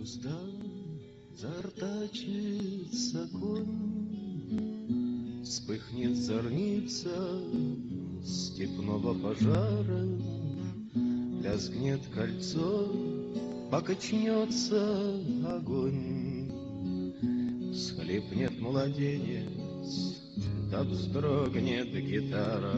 узда зартачится конь, вспыхнет зорница степного пожара, лязгнет кольцо, покачнется огонь, всхлипнет младенец, да вздрогнет гитара.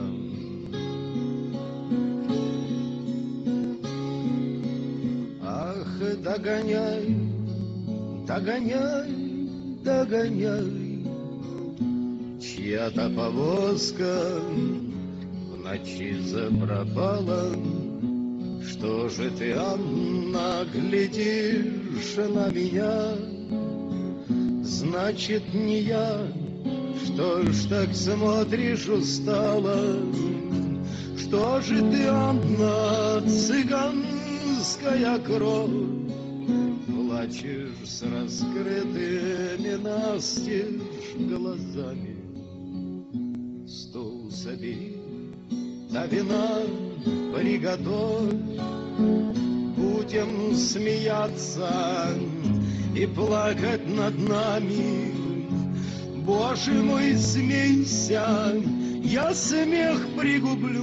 Ах, догоняй, догоняй, догоняй, чья-то повозка в ночи запропала. Что же ты, Анна, глядишь на меня? Значит, не я. Что ж так смотришь устало? Что же ты, Анна, цыганская кровь? Плачешь с раскрытыми настежь глазами. Стол собери, да вина приготовь, будем смеяться и плакать над нами. Боже мой, смейся, я смех пригублю.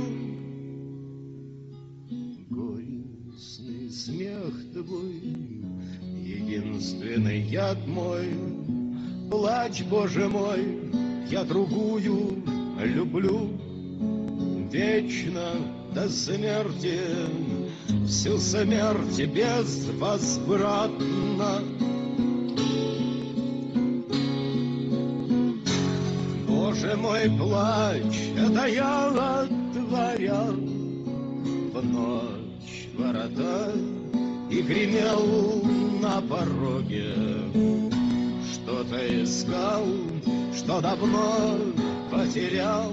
Горестный смех твой, единственный яд мой. Плачь, Боже мой, я другую люблю. Вечно до смерти, всю смерть безвозвратно. Боже мой, плачь, это я отворял в ночь ворота и гремел на пороге. Что-то искал, что давно потерял.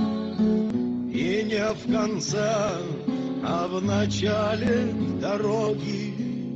И не в конце, а в начале дороги.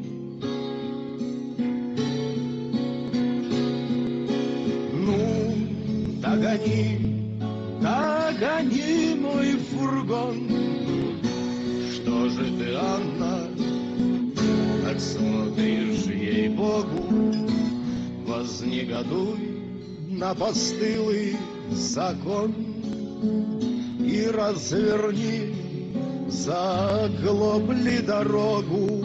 Ну, догони, догони мой фургон. Что же ты, Анна, так смотришь, ей-богу? Вознегодуй на постылый закон и разверни за оглобли дорогу.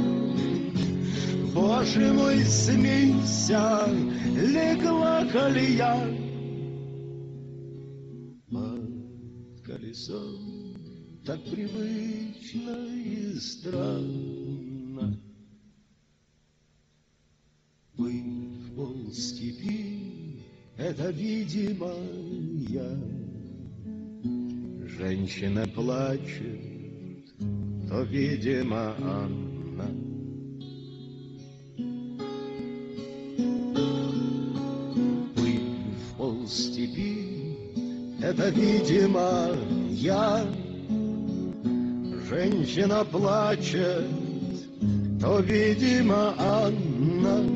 Боже мой, смейся, легла колея под колесом, так привычно и странно. Вы в полстепи, это, видимо, я. Женщина плачет, то, видимо, Анна. Вы в полстепи, это, видимо, я. Женщина плачет, то, видимо, Анна.